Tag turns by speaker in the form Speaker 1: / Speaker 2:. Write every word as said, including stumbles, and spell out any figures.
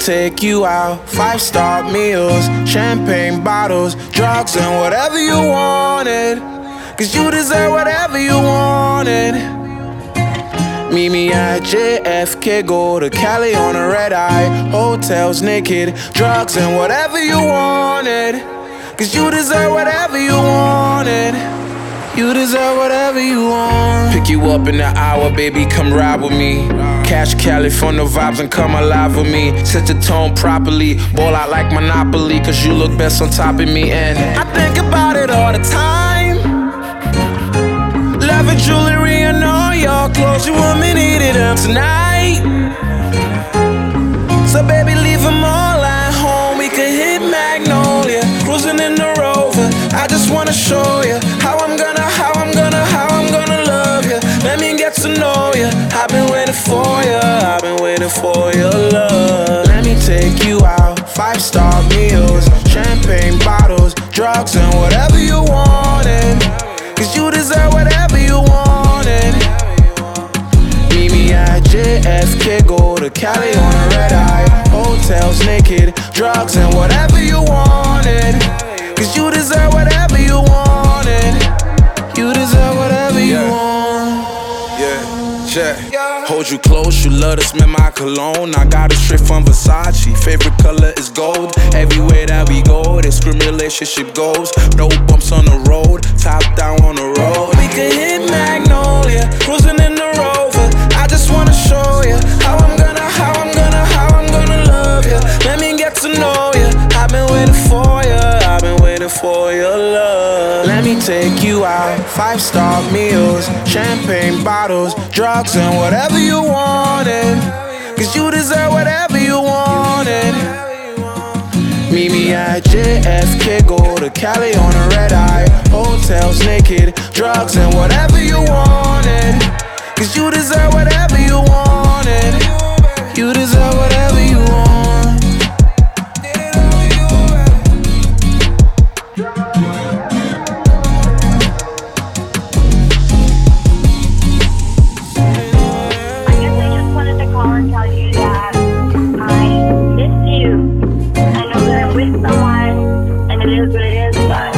Speaker 1: take you out, five-star meals, champagne bottles, drugs and whatever you wanted. Cause you deserve whatever you wanted. Meet me at J F K, go to Cali on a red eye. Hotels naked, drugs and whatever you wanted. Cause you deserve whatever you wanted. You deserve whatever you want. Pick you up in the hour, baby, come ride with me. Cash Cali from the vibes and come alive with me. Set the tone properly, ball out like Monopoly. Cause you look best on top of me. And I think about it all the time. Love and jewelry and all your clothes. You want me to eat it up tonight. So baby, leave them all at home. We could hit Magnolia, cruising in the Rover. I just wanna show you how I'm gonna, how I'm gonna, how I'm gonna love you. Let me get to know you. I've been waiting for you, I've been waiting for your love. Let me take you out, five-star meals, champagne bottles, drugs and whatever you wanted. Cause you deserve whatever you wanted. Meet me at J F K, go to Cali on a red eye. Hotels naked, drugs and whatever you wanted. Cause you deserve whatever you wanted. You deserve whatever you
Speaker 2: yeah.
Speaker 1: want.
Speaker 2: Yeah, check. Hold you close, you love to smell my cologne. I got it straight from Versace. Favorite color is gold. Everywhere that we go, they scream relationship goals. No bumps on the road, top down on the road.
Speaker 1: We could hit Magnolia, cruising in the Rover. I just wanna show you how I'm gonna, how I'm gonna, how I'm gonna love you. Let me get to know you. I've been waiting for you, I've been waiting for your love. Let me take you out, five-star meals, champagne bottles, drugs and whatever you wanted. Cause you deserve whatever you wanted. Meet me at J F K, go to Cali on a red eye. Hotels naked, drugs and whatever you wanted. Cause you deserve whatever you wanted. You deserve whatever you want.
Speaker 3: And tell you that I miss you. I know that I'm with someone, and it is what it is, but